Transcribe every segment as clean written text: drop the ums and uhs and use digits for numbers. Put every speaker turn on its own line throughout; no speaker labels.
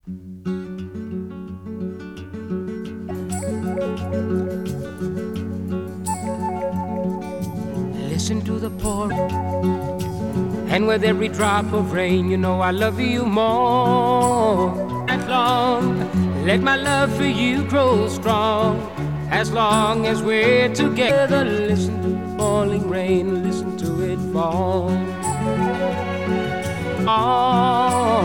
Listen to the pouring, and with every drop of rain, you know I love you more. As long, let my love for you grow strong. As long as we're together, listen to the falling rain, listen to it fall. Oh,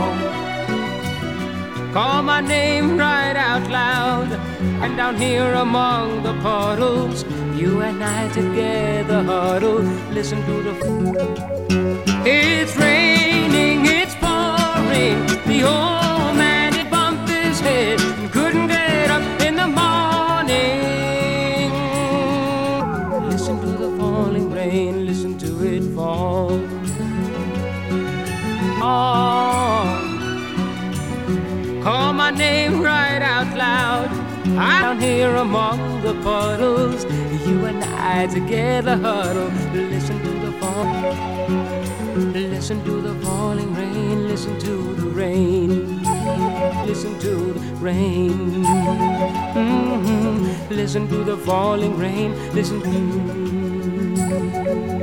call my name right out loud, and down here among the puddles, you and I together huddle. Listen to the. It's raining, it's pouring. The old man had bumped his head and couldn't get up in the morning. Listen to the falling rain, listen to it fall. Oh, call my name right out loud. I'm down here among the puddles, you and I together huddle. Listen to the fall. Listen to the falling rain, listen to the rain. Listen to the rain. Mm-hmm. Listen to the falling rain, listen to